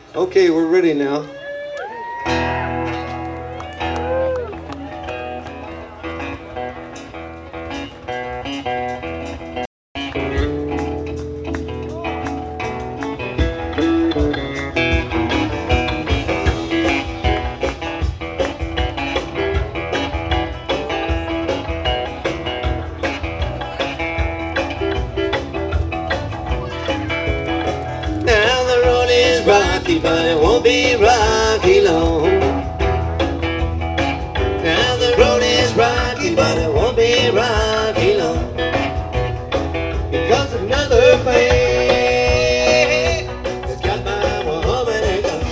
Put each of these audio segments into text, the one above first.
Okay, we're ready now. Now the road is rocky, but it won't be rocky long. Now the road is rocky, but it won't be rocky long. Because another man has got my woman and gun.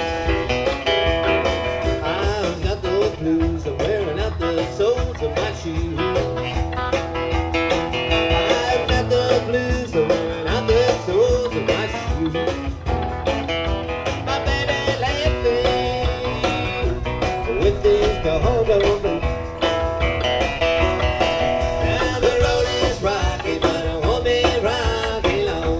I've got those blues, I'm wearing out the soles of my shoes. I've got the blues, I'm wearing out the soles of my shoes. My baby left me with this go-go blues. Now the road is rocky, but it won't be rocky long.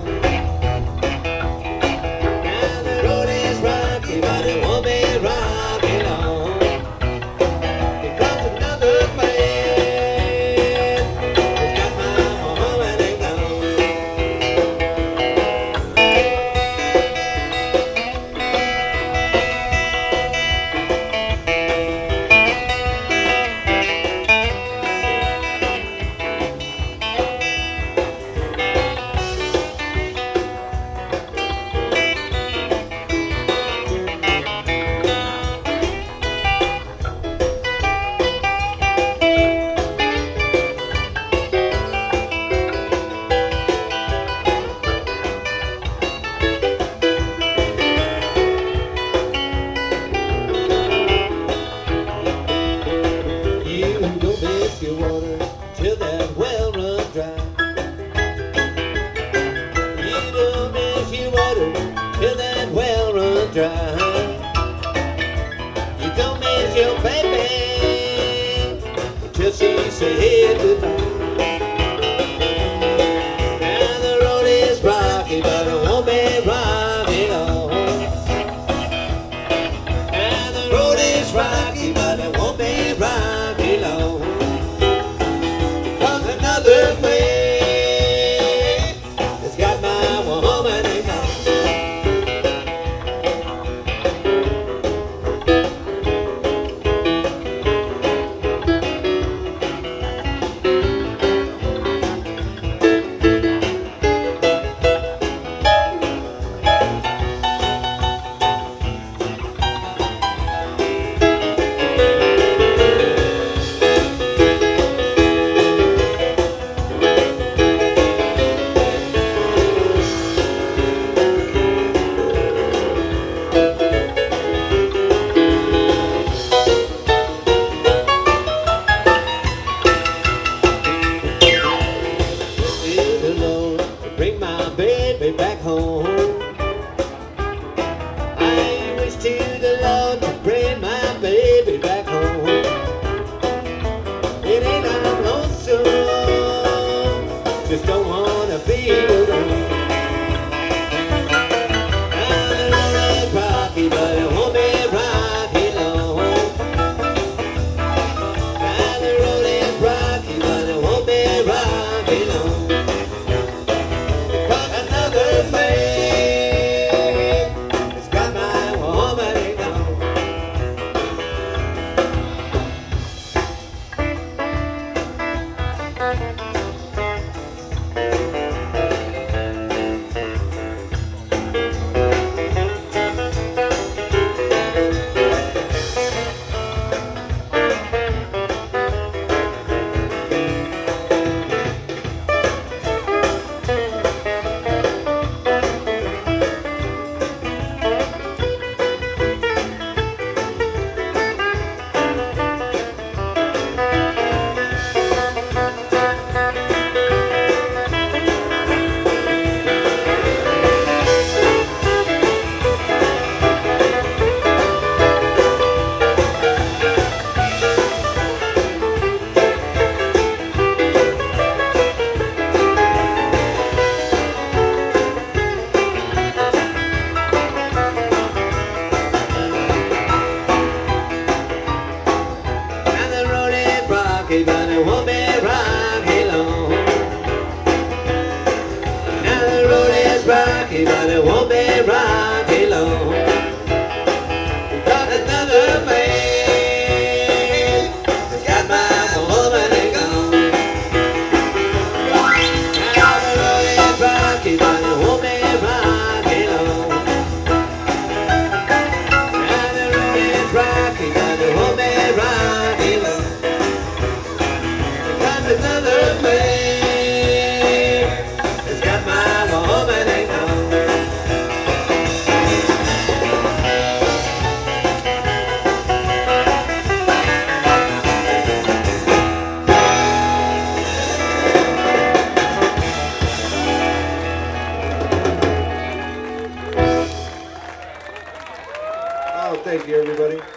Now the road is rocky, but it won't be rocky long. Because another man has got my woman and gone. You don't miss your water till that well runs dry. You don't miss your water till that well runs dry. You don't miss your baby till she said goodbye. Now the road is rocky, but it won't be rocky long. Now the road is rocky, but it won't be rocky long. Cause another man has got my woman and gone. To the Lord to bring my baby back home. I wish to the Lord to bring my baby back home. It ain't I'm lonesome, just don't wanna be alone. Now the road is rocky, but it won't be rocky long. Now the road is rocky, but it won't be rocky long. Cause another man has got my woman and gone. man rock alone. Because another man has got my woman and gone. Now the road is rocky, but the old man rock alone. Now the road is rocky, but the old man rock alone. Because another man has got my woman and gone. Oh, thank you, everybody.